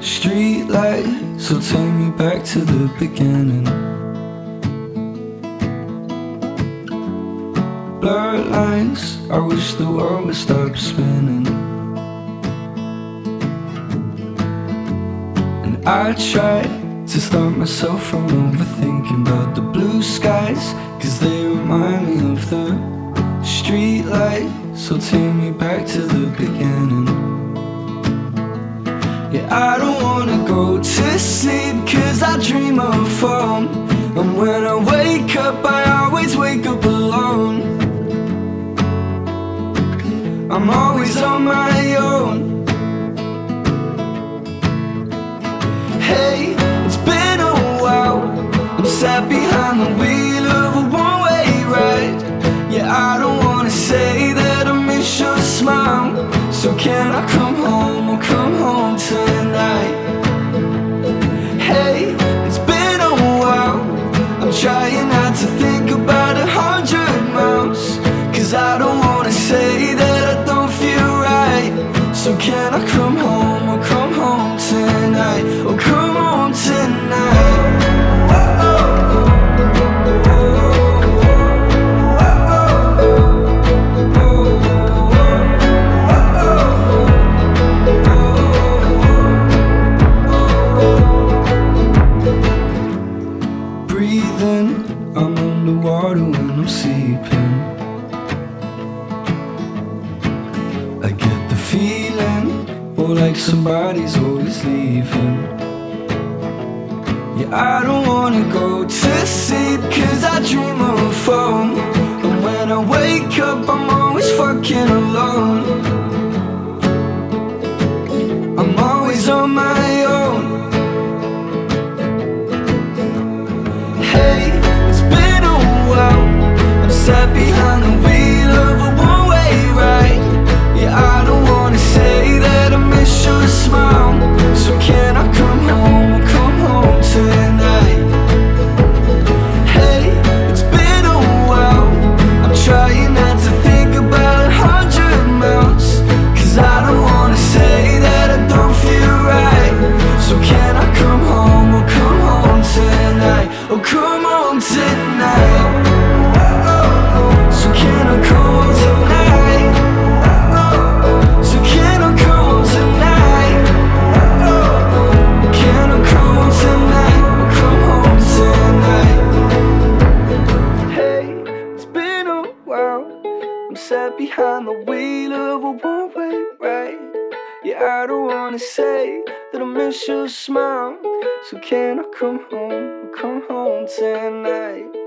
Street lights will take me back to the beginning. Blurred lines, I wish the world would stop spinning. And I try to stop myself from overthinking about the blue skies, 'cause they remind me of the street lights will take me back to the beginning. Yeah, I don't wanna go to sleep 'cause I dream of home. And when I wake up, I always wake up alone. I'm always on my own. Hey, it's been a while. I'm sat behind the wheel of a one-way ride. Yeah, I don't wanna say that I miss your smile. So can I come home or come home tonight? Hey, it's been a while. I'm trying not to think about 100 miles, 'cause I don't wanna say that I don't feel right. So can I come home or come home tonight? Or come home tonight? Breathing, I'm underwater when I'm sleeping. I get the feeling, or like somebody's always leaving. Yeah, I don't wanna go to sleep 'cause I dream of home. And when I wake up, I'm always fucking alone. I'm always on my own. Hey, it's been a while. I'm sat behind the wheel of a one-way ride. Yeah, I don't wanna say that I miss your smile. So can I come home or come home tonight? Hey, it's been a while. I'm trying not to think about 100 miles, 'cause I don't wanna say that I don't feel right. So can I come home or come home tonight? Or come home tonight? So can I come home tonight? So can I come home tonight? Can I come home tonight? Come home tonight. Hey, it's been a while. I'm sat behind the wheel of a one-way ride. Yeah, I don't wanna say that I miss your smile. So can I come home tonight?